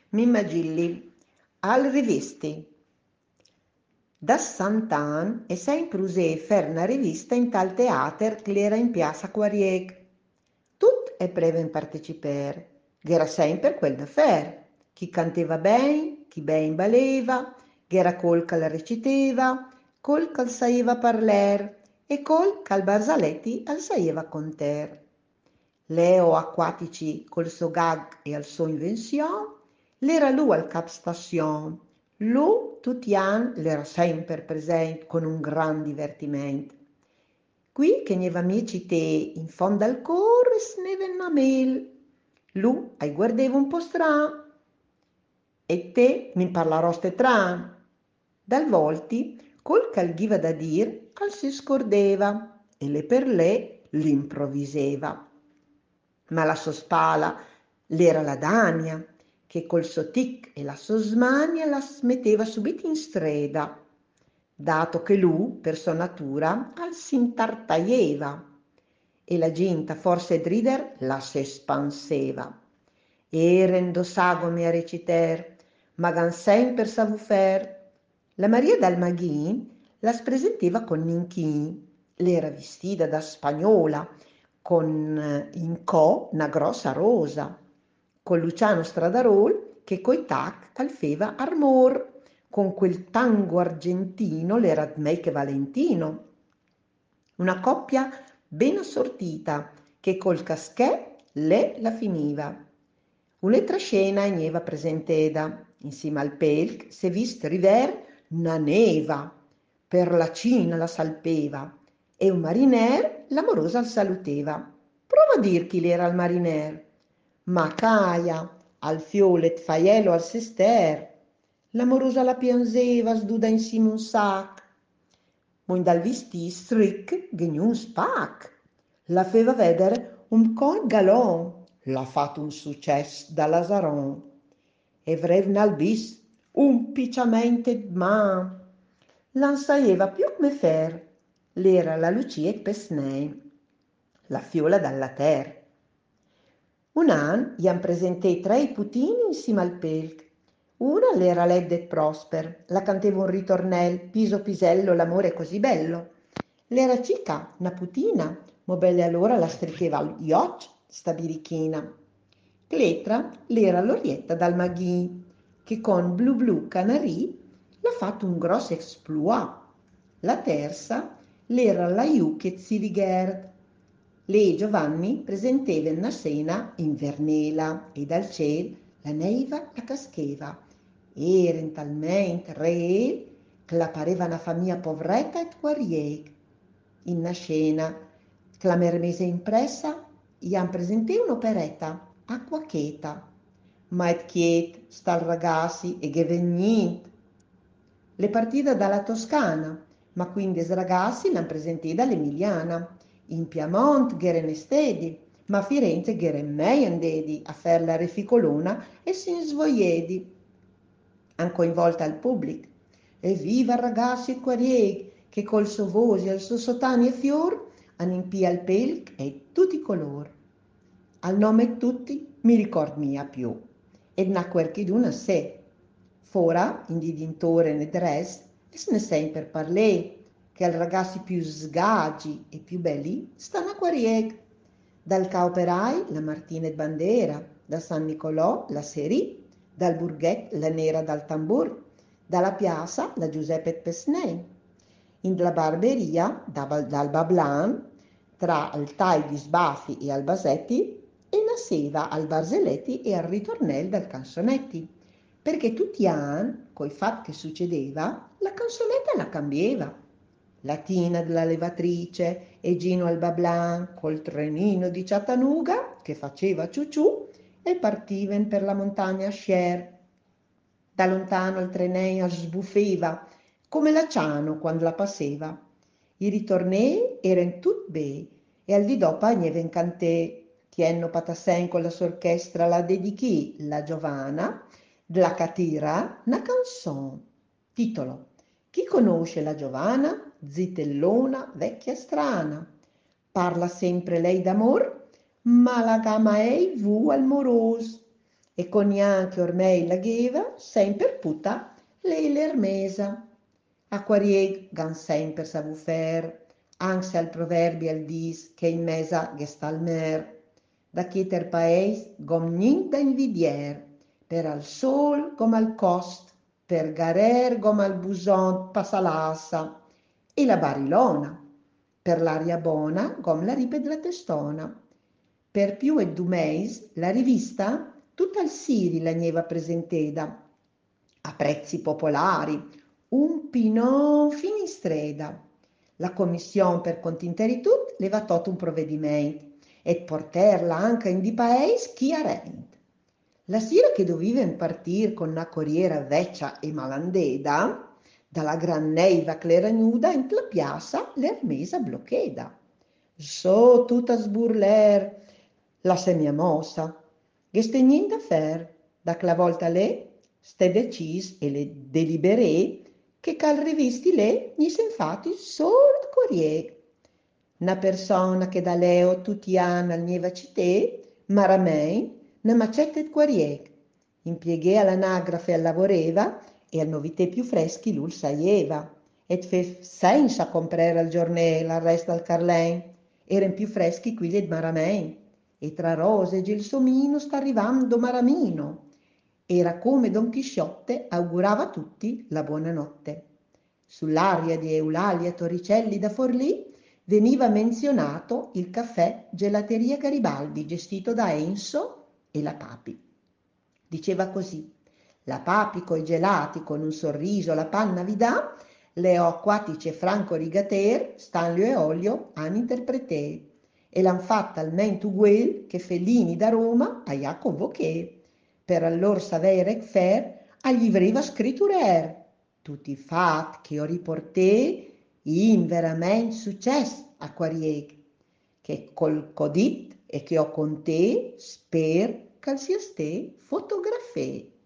Mimma Gilli, al rivisti. Da Sant'An e sempre usé fer una rivista in tal teater che era in piazza Quarieg. Tut e preven parteciper, gh'era sempre quel da fer, chi canteva ben, chi ben baleva, gh'era col che la reciteva, col che saieva parler e col che al Barzaletti al saieva conter. Leo acquatici col suo gag e al suo invenzione, l'era lui al cap station. Lui tutti gli anni l'era sempre presente con un gran divertimento. Qui che ne va amici te in fondo al corso se ne venne a mel. Lui ai guardava un po' strano. E te mi parlaroste tran. Dal volti, col che ghiva da dir, al si scordeva e le per lei l'improvviseva. Ma la sua spala l'era la Dania, che col suo tic e la sua smania la smetteva subito in streda, dato che lui, per sua natura, al s'intartaieva, e la ginta forse drider la s'espanseva. Erendo sagome a reciter, ma gan sempre savu fer. La Maria dal Maghin la presenteva con Ninchin, l'era vestita da spagnola, con in co una grossa rosa, con Luciano Stradarol che coi tac alfeva armor, con quel tango argentino l'era mei che Valentino. Una coppia ben assortita che col caschè le la finiva. Un'altra scena agneva presenteda, insieme al pelc, se vist river na neva, per la cina la salpeva, e un mariner l'amorosa al saluteva. Prova a dir chi l'era il mariner. Ma caia, al fiolet faielo al sester, l'amorosa la pianseva sduda insieme un sac. Mon dal vistì stric ghegn un spac. La feva vedere un con galon, l'ha fatto un successo da Lazaron. E vrevna al bis un picciamente d'man. L'an saieva più come fer, l'era la Lucia Pesnei, la fiola dalla ter. Un an gli han presentei tre putini insieme al pelc. Una l'era Led e Prosper, la canteva un ritornel, piso pisello, l'amore è così bello. L'era Cica, una putina, mo belle allora la stricheva al yacht, sta birichina. Cletra l'era l'Orietta dal Maghi, che con Blu Blu Canary l'ha fatto un grosso exploit. La terza l'era la Juche Zivigerd. Lei Giovanni presenteva una scena in vernela e dal cielo la neiva la cascheva. Eren talmente re che la pareva una famiglia povretta e guarieg. In una scena che la mermese impressa, gli han presentè un'operetta, Acqua cheta. Ma et chiet, sta il ragazzi e che vegnit. Le partite dalla Toscana, ma quindi ragazzi l'han presentata dall'Emiliana. In Piemont gh'eren stedi, ma a Firenze gh'eren mei andedi a fer la reficolona e si svoiedi. Han coinvolta il pubblico. Evviva ragazzi quarieg, che col suo vosi, al suo sotani e fior, han impia il pelc e tutti i color. Al nome tutti mi ricord mia più, ed nacquer chiduna sé. Fora, in di dintore ne dres, e se ne sempre parlé, che al ragazzi più sgagi e più belli stanno a Quarieg. Dal Cauperai la Martina Bandera, da San Nicolò la Seri, dal Burghet la Nera dal Tambur, dalla Piazza la Giuseppe Pesnei. In la barberia dal Bablan, tra il tai di Sbaffi e Albasetti, e nasceva al Barzeletti e al ritornel dal Canzonetti, perché tutti anni, coi fatti che succedeva, la canzonetta la cambieva. La Tina della levatrice e Gino al Bablan col trenino di Chattanooga che faceva ciuciù e partiven per la montagna Scher. Da lontano il trenei sbuffeva come la Ciano quando la passeva. I ritornei eren tut bei e al di dopo agneven cantè. Tienno Patassen con la sua orchestra la dedichì la Giovanna, la Catira, una canzone. Titolo: Chi conosce la Giovanna? Zitellona, vecchia strana. Parla sempre lei d'amor, ma la gama ei vu al moros. e con che ormai la gheva, sempre puta, lei l'ermesa. A quarieg gan sempre savu fer, anche al proverbi al dis che in mesa gestal mer. Da chieter paese gom nint da invidier, per al sol gom al cost, per garer gom al buson passalassa, e la barilona, per l'aria bona gom la ripe della testona. Per più e 2 meis la rivista tutta al Siri l'agneva presenteda, a prezzi popolari, un pinon finistreda. La commissione per conti interi tut leva tot un provvedimento e porterla anche in di paese chi a rent. La sera che dovevan partir con una corriera vecchia e malandeda, dalla gran neiva che era nuda in la piazza l'ermesa bloccheda. So tutta sburler, la semia mossa, che ste niente da fer, da quella volta lei ste decis e le deliberé che cal rivisti lei gli se infatti solo corriere. Una persona che da leo tutti anni al nieva città, maramei, ne macette quarieg. Impieghe all'anagrafe al lavoreva e al novità più freschi l'ul saieva. Et fe senza comprare al giornale al resto al Carlen. Eren più freschi quelli ed maramei. E tra rose e gelsomino sta arrivando maramino. Era come Don Chisciotte augurava a tutti la buonanotte. Sull'aria di Eulalia Torricelli da Forlì veniva menzionato il caffè Gelateria Garibaldi gestito da Enzo e la Papi. Diceva così: la Papi coi gelati con un sorriso la panna vi dà, Leo Acquatice Franco Rigater, Stanlio e Olio han interpreté e l'han fatta al mentu guel che Fellini da Roma a Jacopo che per allor savere fer agli vreva scritturer tutti i fatti che ho riporté in veramente successo a Quarieg, che col codit e che ho con te sper che sia ste fotografie.